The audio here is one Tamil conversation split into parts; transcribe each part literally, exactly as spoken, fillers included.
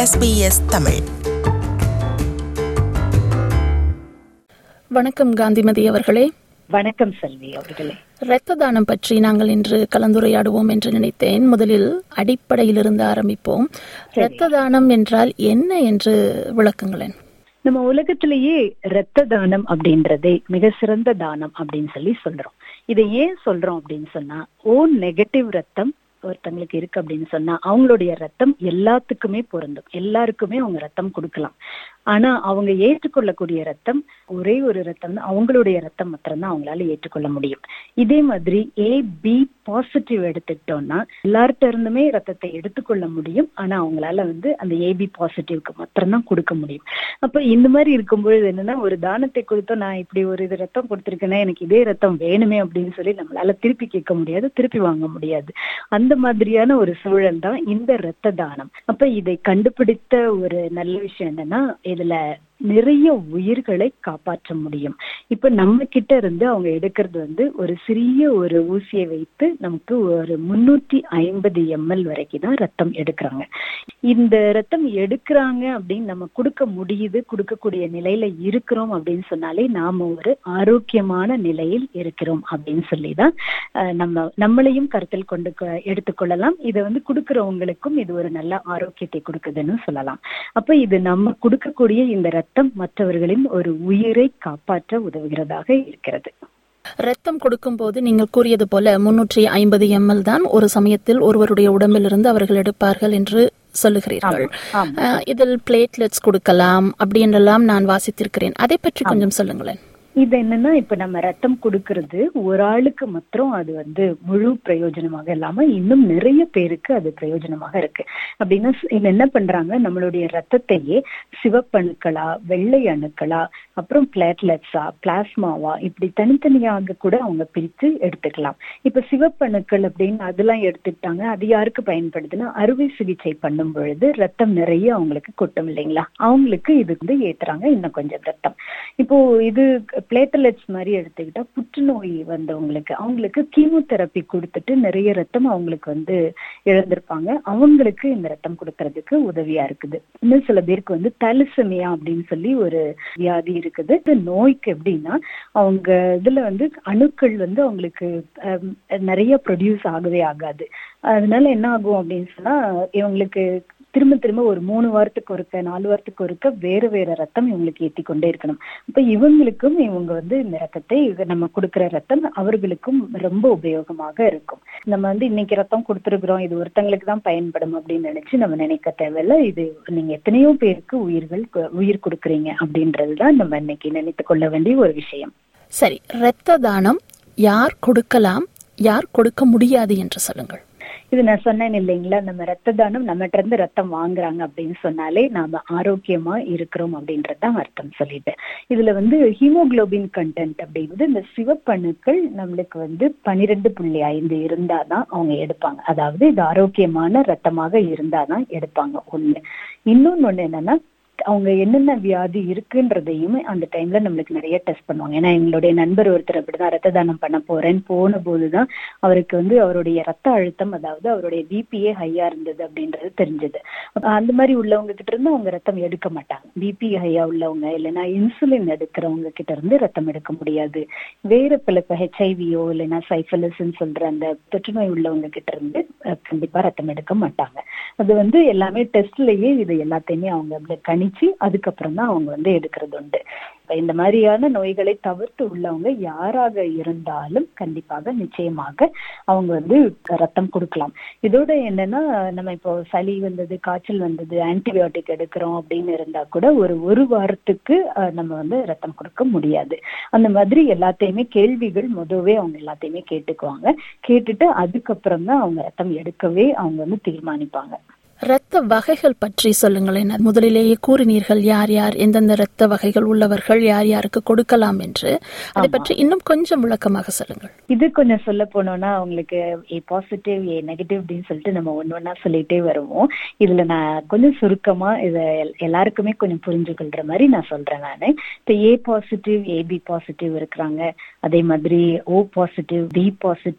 S B S Tamil. வணக்கம் காந்திமதி அவர்களே. வணக்கம் செல்வி அவர்களே. இரத்த தானம் பற்றி நாங்கள் இன்று கலந்துரையாடுவோம் என்று நினைத்தேன். முதலில் அடிப்படையிலிருந்து ஆரம்பிப்போம். இரத்த தானம் என்றால் என்ன என்று விளக்குங்களேன். நம்ம உலகத்திலேயே இரத்த தானம் அப்படின்றதே மிக சிறந்த தானம் அப்படின்னு சொல்லி சொல்றோம். இதை ஏன் சொல்றோம் அப்படின்னு சொன்னா, ஓ நெகட்டிவ் ரத்தம் ஒருத்தங்களுக்கு இருக்கு அப்படின்னு சொன்னா அவங்களுடைய ரத்தம் எல்லாத்துக்குமே பொருந்தும், எல்லாருக்குமே அவங்க ரத்தம் கொடுக்கலாம். ஆனா அவங்க ஏற்றுக்கொள்ளக்கூடிய ரத்தம் ஒரே ஒரு ரத்தம் தான், அவங்களுடைய ரத்தம் மாத்திரம்தான் அவங்களால ஏற்றுக்கொள்ள முடியும். இதே மாதிரி ஏ பி பாசிட்டிவ் எடுத்துக்கிட்டோம்னா எல்லார்ட்ட இருந்துமே ரத்தத்தை எடுத்துக்கொள்ள முடியும். ஆனா அவங்களால வந்து அந்த ஏபி பாசிட்டிவ்க்கு மாத்திரம்தான் கொடுக்க முடியும். அப்ப இந்த மாதிரி இருக்கும்பொழுது என்னன்னா, ஒரு தானத்தை கொடுத்தோம், நான் இப்படி ஒரு இது ரத்தம் கொடுத்திருக்கேன்னா எனக்கு இதே ரத்தம் வேணுமே அப்படின்னு சொல்லி நம்மளால திருப்பி கேட்க முடியாது, திருப்பி வாங்க முடியாது. அந்த மாதிரியான ஒரு சூழல் தான் இந்த இரத்த தானம். அப்ப இதை கண்டுபிடித்த ஒரு நல்ல விஷயம் என்னன்னா, இதுல நிறைய உயிர்களை காப்பாற்ற முடியும். இப்ப நம்ம கிட்ட இருந்து அவங்க எடுக்கிறது வந்து ஒரு சிறிய ஒரு ஊசியை வைத்து நமக்கு ஒரு முன்னூத்தி ஐம்பது எம்எல் வரைக்கும் தான் ரத்தம் எடுக்கிறாங்க. இந்த ரத்தம் எடுக்கிறாங்க அப்படின்னு நம்ம கொடுக்க முடியுது, கொடுக்கக்கூடிய நிலையில இருக்கிறோம் அப்படின்னு சொன்னாலே நாம ஒரு ஆரோக்கியமான நிலையில் இருக்கிறோம் அப்படின்னு சொல்லிதான் நம்ம நம்மளையும் கருத்தில் கொண்டு எடுத்துக்கொள்ளலாம். இதை வந்து கொடுக்கிறவங்களுக்கும் இது ஒரு நல்ல ஆரோக்கியத்தை கொடுக்குதுன்னு சொல்லலாம். அப்ப இது நம்ம கொடுக்கக்கூடிய இந்த ரத்தம் மற்றவர்களின் ஒரு உயிரை காப்பாற்ற உதவுகிறதாக இருக்கிறது. ரத்தம் கொடுக்கும் போது நீங்கள் கூறியது போல முன்னூற்றி ஐம்பது எம்எல் தான் ஒரு சமயத்தில் ஒருவருடைய உடம்பிலிருந்து அவர்கள் எடுப்பார்கள் என்று சொல்லுகிறீர்கள். இதில் பிளேட்லெட்ஸ் கொடுக்கலாம் அப்படி என்றெல்லாம் நான் வாசித்திருக்கிறேன். அதை பற்றி கொஞ்சம் சொல்லுங்களேன். இது என்னன்னா, இப்ப நம்ம ரத்தம் கொடுக்கறது ஒரு ஆளுக்கு மாத்திரம் அது வந்து முழு பிரயோஜனமாக இல்லாம இன்னும் நிறைய பேருக்கு அது பிரயோஜனமாக இருக்கு. அப்படின்னா இது என்ன பண்றாங்க, நம்மளுடைய ரத்தத்தையே சிவப்பணுக்களா, வெள்ளை அணுக்களா, அப்புறம் பிளேட்லெட்ஸா, பிளாஸ்மாவா, இப்படி தனித்தனியாக கூட அவங்க பிரித்து எடுத்துக்கலாம். இப்ப சிவப்பணுக்கள் அப்படின்னு அதெல்லாம் எடுத்துக்கிட்டாங்க. அது யாருக்கு பயன்படுதுன்னா, அறுவை சிகிச்சை பண்ணும் பொழுது ரத்தம் நிறைய அவங்களுக்கு கொட்டும் இல்லைங்களா, அவங்களுக்கு இது வந்து ஏத்துறாங்க இன்னும் கொஞ்சம் ரத்தம். இப்போ இது பிளேட்லெட்ஸ் மாதிரி எடுத்துக்கிட்டா புற்றுநோய் வந்தவங்களுக்கு அவங்களுக்கு கீமோதெரப்பி கொடுத்துட்டு நிறைய ரத்தம் அவங்களுக்கு வந்து இழந்திருப்பாங்க, அவங்களுக்கு இந்த ரத்தம் கொடுக்கறதுக்கு உதவியா இருக்குது. இன்னும் சில பேருக்கு வந்து தலிசமியா அப்படின்னு சொல்லி ஒரு வியாதி இருக்குது. இந்த நோய்க்கு எப்படின்னா, அவங்க இதுல வந்து அணுக்கள் வந்து அவங்களுக்கு நிறைய ப்ரொடியூஸ் ஆகவே ஆகாது. அதனால என்ன ஆகும் அப்படின்னு சொன்னா, இவங்களுக்கு திரும்ப திரும்ப ஒரு மூணு வாரத்துக்கு ஒருக்க நாலு வாரத்துக்கு ஒருக்க வேற வேற ரத்தம் இவங்களுக்கு ஏற்றி கொண்டே இருக்கணும். இப்ப இவங்களுக்கும் இவங்க வந்து இந்த ரத்தத்தை நம்ம கொடுக்கிற ரத்தம் அவர்களுக்கும் ரொம்ப உபயோகமாக இருக்கும். நம்ம வந்து இன்னைக்கு ரத்தம் கொடுத்துருக்குறோம், இது ஒருத்தங்களுக்கு தான் பயன்படும் அப்படின்னு நினைச்சு நம்ம நினைக்க தேவையில்லை. இது நீங்க எத்தனையோ பேருக்கு உயிர்கள் உயிர் கொடுக்குறீங்க அப்படின்றதுதான் நம்ம இன்னைக்கு நினைத்து கொள்ள வேண்டிய ஒரு விஷயம். சரி, இரத்த தானம் யார் கொடுக்கலாம், யார் கொடுக்க முடியாது என்று சொல்லுங்கள். இது நான் சொன்னேன் இல்லைங்களா, நம்ம ரத்த தானம் நம்மகிட்ட இருந்து ரத்தம் வாங்குறாங்க அப்படின்னு சொன்னாலே நாம ஆரோக்கியமா இருக்கிறோம் அப்படின்றதான் அர்த்தம் சொல்லிட்டேன். இதுல வந்து ஹீமோகுளோபின் கண்டென்ட் அப்படிங்கிறது, இந்த சிவப்பணுக்கள் நம்மளுக்கு வந்து பனிரெண்டு புள்ளி ஐந்து இருந்தாதான் அவங்க எடுப்பாங்க. அதாவது இது ஆரோக்கியமான ரத்தமாக இருந்தாதான் எடுப்பாங்க. ஒண்ணு. இன்னொன்னு ஒண்ணு என்னன்னா, அவங்க என்னென்ன வியாதி இருக்குன்றதையுமே அந்த டைம்ல நம்மளுக்கு நிறைய டெஸ்ட் பண்ணுவாங்க. ஏன்னா எங்களுடைய நண்பர் ஒருத்தர் அப்படிதான் ரத்த தானம் பண்ண போறேன்னு போன போதுதான் அவருக்கு வந்து அவருடைய ரத்த அழுத்தம், அதாவது அவருடைய பிபிஏ ஹையா இருந்தது அப்படின்றது தெரிஞ்சது. அந்த மாதிரி உள்ளவங்க கிட்ட இருந்து அவங்க ரத்தம் எடுக்க மாட்டாங்க. பிபி ஹையா உள்ளவங்க இல்லைன்னா இன்சுலின் எடுக்கிறவங்க கிட்ட இருந்து ரத்தம் எடுக்க முடியாது. வேற பல இப்ப ஹெச்ஐவியோ இல்லைன்னா சைஃபலிஸ்ன்னு சொல்ற அந்த தொற்றுநோய் உள்ளவங்க கிட்ட இருந்து கண்டிப்பா ரத்தம் எடுக்க மாட்டாங்க. அது வந்து எல்லாமே டெஸ்ட்லயே இது எல்லாத்தையுமே அவங்க கணிச்சு அதுக்கப்புறம் தான் அவங்க வந்து எடுக்கிறது உண்டு. இந்த மாதிரியான நோய்களை தவிர்த்து உள்ளவங்க யாராக இருந்தாலும் கண்டிப்பாக நிச்சயமாக அவங்க வந்து ரத்தம் கொடுக்கலாம். இதோட என்னன்னா, நம்ம இப்போ சளி வந்தது, காய்ச்சல் வந்தது, ஆன்டிபயோட்டிக் எடுக்கிறோம் அப்படின்னு இருந்தா கூட ஒரு ஒரு வாரத்துக்கு நம்ம வந்து ரத்தம் கொடுக்க முடியாது. அந்த மாதிரி எல்லாத்தையுமே கேள்விகள் முதவே அவங்க எல்லாத்தையுமே கேட்டுக்குவாங்க. கேட்டுட்டு அதுக்கப்புறம் தான் அவங்க ரத்தம் எடுக்கவே அவங்க வந்து தீர்மானிப்பாங்க. இரத்த வகைகள் பற்றி சொல்லுங்களேன். முதலிலேயே கூறினீர்கள் யார் யார் எந்தெந்த இரத்த வகைகள் உள்ளவர்கள் யார் யாருக்கு கொடுக்கலாம் என்று. அதை பற்றி இன்னும் கொஞ்சம் விளக்கமாக சொல்லுங்கள். இது கொஞ்சம் சொல்ல போனோம்னா அவங்களுக்கு ஏ பாசிட்டிவ் ஏ நெகட்டிவ் அப்படின்னு சொல்லிட்டு நம்ம ஒன்னு ஒன்னா சொல்லிட்டே வருவோம். இதுல நான் கொஞ்சம் சுருக்கமா இதை எல்லாருக்குமே கொஞ்சம் புரிஞ்சு கொள்ற மாதிரி நான் சொல்றேன். நானு இப்ப ஏ பாசிட்டிவ் ஏபி பாசிட்டிவ் இருக்கிறாங்க, அதே மாதிரி ஓ பாசிட்டிவ் பி பாசிட்டிவ்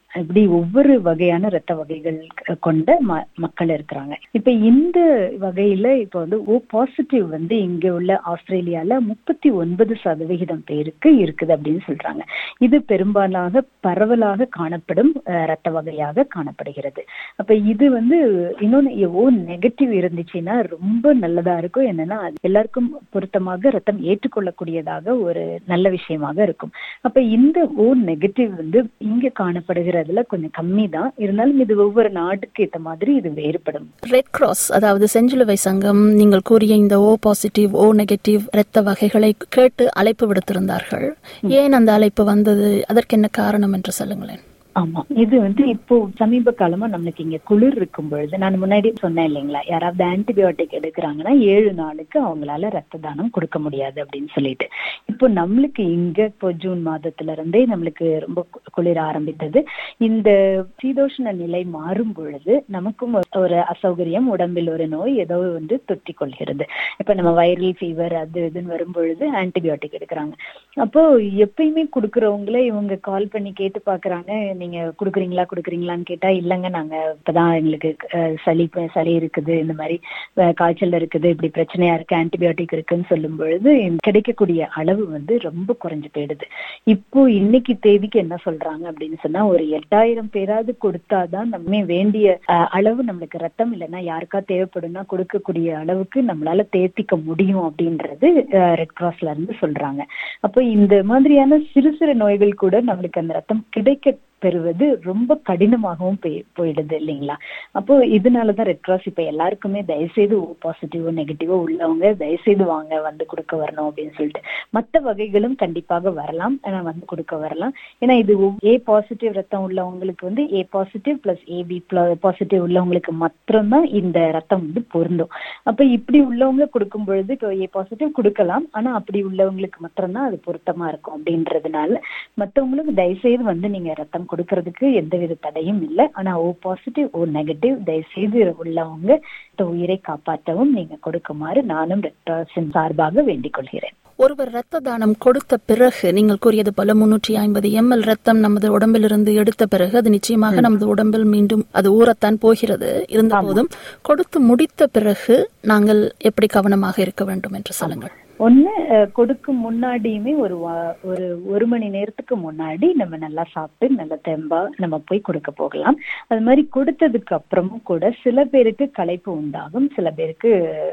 இப்படி ஒவ்வொரு வகையான ரத்த வகைகள் கொண்ட ம மக்கள் இருக்கிறாங்க. இப்ப இந்த வகையில இப்ப வந்து ஓ பாசிட்டிவ் வந்து இங்க உள்ள ஆஸ்திரேலியால முப்பத்தி ஒன்பது சதவிகிதம் பேருக்கு இருக்குது அப்படின்னு சொல்றாங்க. இது பெரும்பாலாக பரவலாக காணப்படும் ரத்த வகையாக காணப்படுகிறது. அப்ப இது வந்து இன்னொன்னு ஓ நெகட்டிவ் இருந்துச்சுன்னா ரொம்ப நல்லதா இருக்கும். என்னன்னா எல்லாருக்கும் பொருத்தமாக ரத்தம் ஏற்றுக்கொள்ளக்கூடியதாக ஒரு நல்ல விஷயமாக இருக்கும். அப்ப இந்த ஓ நெகட்டிவ் வந்து இங்க காணப்படுகிறதுல கொஞ்சம் கம்மி தான். இருந்தாலும் இது ஒவ்வொரு நாட்டுக்கு ஏற்ற மாதிரி இது வேறுபடும். ரெட் கிராஸ் அதாவது செஞ்சிலுவை சங்கம் நீங்கள் கூறிய இந்த ஓ பாசிட்டிவ் ஓ நெகட்டிவ் இரத்த வகைகளை கேட்டு அழைப்பு விடுத்திருந்தார்கள். ஏன் அந்த அழைப்பு வந்தது, அதற்கு என்ன காரணம் என்று சொல்லுங்களேன். ஆமா, இது வந்து இப்போ சமீப காலமா நம்மளுக்கு இங்க குளிர் இருக்கும் பொழுது நான் முன்னாடி சொன்னேன் இல்லைங்களா, யாராவது ஆன்டிபயோட்டிக் எடுக்கிறாங்கன்னா ஏழு நாளுக்கு அவங்களால ரத்த தானம் கொடுக்க முடியாது அப்படின்னு சொல்லிட்டு. இப்போ நம்மளுக்கு இங்க இப்போ ஜூன் மாதத்துல இருந்தே நம்மளுக்கு ரொம்ப குளிர ஆரம்பித்தது. இந்த சீதோஷ்ண நிலை மாறும் பொழுது நமக்கும் ஒரு அசௌகரியம், உடம்பில் ஒரு நோய் ஏதோ வந்து தொத்தி கொள்கிறது. இப்ப நம்ம வைரல் ஃபீவர் அது இதுன்னு வரும் பொழுது ஆன்டிபயோட்டிக் எடுக்கிறாங்க. அப்போ எப்பயுமே கொடுக்கறவங்களே இவங்க கால் பண்ணி கேட்டு பாக்குறாங்க, நீங்க குடுக்குறீங்களா குடுக்குறீங்களான்னு கேட்டா, இல்லங்க நாங்க இப்பதான் எங்களுக்கு சளி சளி இருக்குது, இந்த மாதிரி காய்ச்சல் இருக்குது, இப்படி பிரச்சனையா இருக்கு, ஆன்டிபயோட்டிக் இருக்குன்னு சொல்லும் பொழுது கிடைக்கக்கூடிய அளவு வந்து ரொம்ப குறைஞ்சு போயிடுது. இப்போ இன்னைக்கு தேதிக்கு என்ன சொல்றாங்க அப்படின்னு சொன்னா, ஒரு எட்டாயிரம் பேராது கொடுத்தாதான் நம்ம வேண்டிய அளவு நம்மளுக்கு ரத்தம் இல்லைன்னா யாருக்கா தேவைப்படும்னா கொடுக்கக்கூடிய அளவுக்கு நம்மளால தேர்த்திக்க முடியும் அப்படின்றது ரெட் கிராஸ்ல இருந்து சொல்றாங்க. அப்போ இந்த மாதிரியான சிறு சிறு நோய்கள் கூட நம்மளுக்கு அந்த ரத்தம் கிடைக்க பெறுவது ரொம்ப கடினமாகவும் போயிடுது இல்லைங்களா. அப்போ இதனாலதான் ரெட் கிராஸ் இப்ப எல்லாருக்குமே தயவுசெய்து ஓ பாசிட்டிவோ நெகட்டிவோ உள்ளவங்க தயவுசெய்து வாங்க வந்து கொடுக்க வரணும் அப்படின்னு சொல்லிட்டு. மற்ற வகைகளும் கண்டிப்பாக வரலாம், ஆனா வந்து கொடுக்க வரலாம். ஏன்னா இது ஏ பாசிட்டிவ் ரத்தம் உள்ளவங்களுக்கு வந்து A positive plus AB positive உள்ளவங்களுக்கு மாத்திரம்தான் இந்த ரத்தம் வந்து பொருந்தும். அப்ப இப்படி உள்ளவங்க கொடுக்கும் பொழுது இப்போ ஏ பாசிட்டிவ் கொடுக்கலாம், ஆனா அப்படி உள்ளவங்களுக்கு மாத்திரம்தான் அது பொருத்தமா இருக்கும் அப்படின்றதுனால மற்றவங்களுக்கு தயவுசெய்து வந்து நீங்க ரத்தம் கொடுக்கறதுக்கு எந்தவித தடையும் இல்லை. ஆனா ஓ பாசிட்டிவ் ஓ நெகட்டிவ் தயவுசெய்து உள்ளவங்க உயிரை காப்பாற்றவும் நீங்க கொடுக்குமாறு நானும் ரெட் கிராஸின் சார்பாக வேண்டிக் கொள்கிறேன். ஒருவர் ரத்த தானம் கொடுத்த பிறகு நீங்கள் கூறியது போல முன்னூற்றி ஐம்பது எம்எல் ரத்தம் நமது உடம்பிலிருந்து எடுத்த பிறகு அது நிச்சயமாக நமது உடம்பில் மீண்டும் அது ஊறத்தான் போகிறது. இருந்த போதும் கொடுத்து முடித்த பிறகு நாங்கள் எப்படி கவனமாக இருக்க வேண்டும் என்று சொல்லுங்கள். ஒண்ணு, கொடுக்கும் முன்னாடியுமே ஒரு ஒரு ஒரு மணி நேரத்துக்கு முன்னாடி நம்ம நல்லா சாப்பிட்டு நல்ல தெம்பா நம்ம போய் கொடுக்க போகலாம். அது மாதிரி கொடுத்ததுக்கு அப்புறமும் கூட சில பேருக்கு களைப்பு உண்டாகும், சில பேருக்கு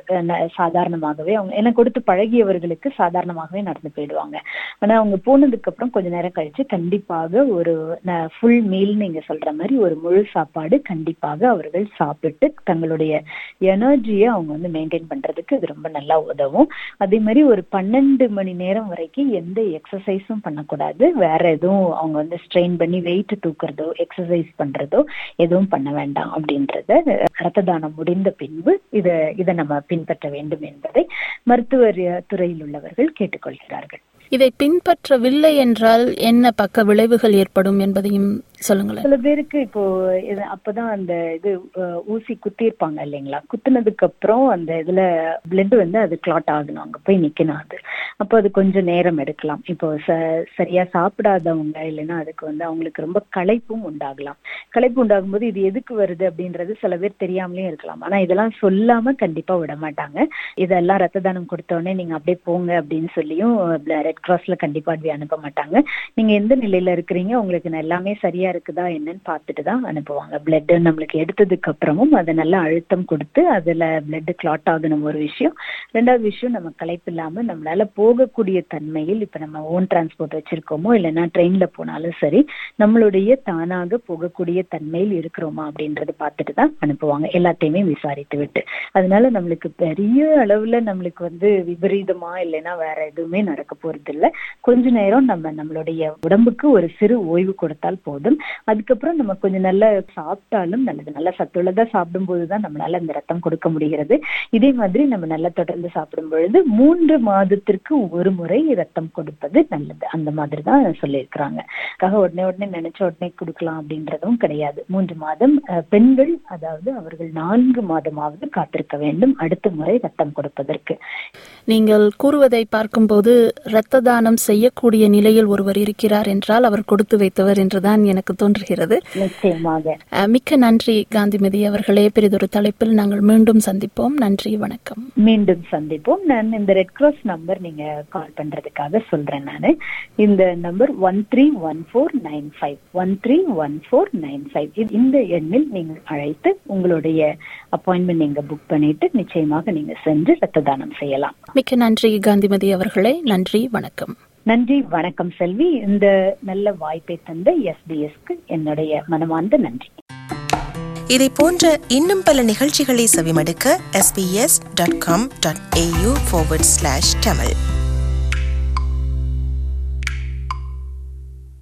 சாதாரணமாகவே அவங்க ஏன்னா கொடுத்து பழகியவர்களுக்கு சாதாரணமாகவே நடந்து போயிடுவாங்க. ஆனா அவங்க போனதுக்கு அப்புறம் கொஞ்ச நேரம் கழிச்சு கண்டிப்பாக ஒரு ஃபுல் மீல் நீங்க சொல்ற மாதிரி ஒரு முழு சாப்பாடு கண்டிப்பாக அவர்கள் சாப்பிட்டு தங்களுடைய எனர்ஜியை அவங்க வந்து மெயின்டைன் பண்றதுக்கு இது ரொம்ப நல்லா உதவும். அதே மாதிரி ஒரு பன்னெண்டு மணி நேரம் வரைக்கும் எந்த எக்ஸசைஸும் பண்ணக்கூடாது. வேற எதுவும் அவங்க வந்து ஸ்ட்ரெயின் பண்ணி வெயிட் தூக்குறதோ எக்ஸசைஸ் பண்றதோ எதுவும் பண்ண வேண்டாம் அப்படின்றத ரத்த தானம் முடிந்த பின்பு இத இதை நம்ம பின்பற்ற வேண்டும் என்பதை மருத்துவ துறையில் உள்ளவர்கள் கேட்டுக்கொள்கிறார்கள். இதை பின்பற்றவில்லை என்றால் என்ன பக்க விளைவுகள் ஏற்படும் என்பதையும் சொல்லுங்களேன். சில பேருக்கு இப்போ அப்பதான் அந்த இது ஊசி குத்திருப்பாங்க இல்லைங்களா, குத்துனதுக்கு அப்புறம் அந்த இதுல பிளட் வந்து அது கிளாட் ஆகணும், அங்க போய் நிக்கணும். அது அப்போ அது கொஞ்சம் நேரம் எடுக்கலாம். இப்போ சரியா சாப்பிடாதவங்க இல்லைன்னா அதுக்கு வந்து அவங்களுக்கு ரொம்ப களைப்பும் உண்டாகலாம். களைப்பு உண்டாகும் போது இது எதுக்கு வருது அப்படின்றது சில பேர் தெரியாமலே இருக்கலாம். ஆனா இதெல்லாம் சொல்லாம கண்டிப்பா விட மாட்டாங்க. இதெல்லாம் ரத்த தானம் கொடுத்தோடனே நீங்க அப்படியே போங்க அப்படின்னு சொல்லியும் ரெட் கிராஸ்ல கண்டிப்பா அப்படி அனுப்ப மாட்டாங்க. நீங்க எந்த நிலையில இருக்கிறீங்க, உங்களுக்கு எல்லாமே சரியா இருக்குதா என்னன்னு பார்த்துட்டு தான் அனுப்புவாங்க. பிளட் நம்மளுக்கு எடுத்ததுக்கு அப்புறமும் அதை நல்லா அழுத்தம் கொடுத்து அதுல பிளட் கிளாட் ஆகணும் ஒரு விஷயம். ரெண்டாவது விஷயம், நம்ம களைப்பு இல்லாம நம்மளால போகக்கூடிய தன்மையில் இப்ப நம்ம ஓன் டிரான்ஸ்போர்ட் வச்சிருக்கோமோ இல்லைன்னா ட்ரெயின்ல போனாலும் சரி நம்மளுடைய தானாக போகக்கூடிய தன்மையில் இருக்கிறோமா அப்படின்றத பார்த்துட்டு தான் அனுப்புவாங்க, எல்லாத்தையுமே விசாரித்து விட்டு. அதனால நம்மளுக்கு பெரிய அளவுல நம்மளுக்கு வந்து விபரீதமா இல்லைன்னா வேற எதுவுமே நடக்க போறது இல்லை. கொஞ்ச நேரம் நம்ம நம்மளுடைய உடம்புக்கு ஒரு சிறு ஓய்வு கொடுத்தால் போதும். அதுக்கப்புறம் நம்ம கொஞ்சம் நல்லா சாப்பிட்டாலும் நல்லது. நல்லா சத்துள்ளதா சாப்பிடும் போதுதான் நம்மளால இந்த ரத்தம் கொடுக்க முடிகிறது. இதே மாதிரி நம்ம நல்லா தொடர்ந்து சாப்பிடும் பொழுது மூன்று மாதத்திற்கு ஒரு முறை ரத்தம் கொடுப்பது நல்லது. அந்த மாதிரி தான் சொல்லியிருக்கிறாங்க. உடனே உடனே நினைச்ச உடனே கொடுக்கலாம் அப்படின்றதும் கிடையாது. மூன்று மாதம் பெண்கள் அதாவது அவர்கள் நான்கு மாதமாவது காத்திருக்க வேண்டும் அடுத்த முறை ரத்தம் கொடுப்பதற்கு. நீங்கள் கூறுவதை பார்க்கும்போது இரத்த தானம் செய்யக்கூடிய நிலையில் ஒருவர் இருக்கிறார் என்றால் அவர் கொடுத்து வைத்தவர் என்றுதான் எனக்கு எனக்கு தோன்றுகிறது. நிச்சயமாக. மிக்க நன்றி காந்திமதி அவர்களே. பெரிதொரு தலைப்பில் நாங்கள் மீண்டும் சந்திப்போம். நன்றி, வணக்கம். மீண்டும் சந்திப்போம். நான் இந்த ரெட் கிராஸ் நம்பர் நீங்க கால் பண்றதுக்காக சொல்றேன். நானு இந்த number one three one four nine five one three one four nine five இந்த எண்ணில் நீங்கள் அழைத்து உங்களுடைய அப்பாயின்மெண்ட் நீங்க புக் பண்ணிட்டு நிச்சயமாக நீங்க சென்று ரத்த தானம் செய்யலாம். மிக்க நன்றி காந்திமதி அவர்களே. நன்றி, வணக்கம். நன்றி, வணக்கம் செல்வி. இந்த நல்ல வாய்ப்பை தந்த எஸ்பிஎஸ்க்கு என்னுடைய மனமார்ந்த நன்றி. இதை போன்ற இன்னும் பல நிகழ்ச்சிகளை செவிமடுக்க S B S dot com dot A U forward slash Tamil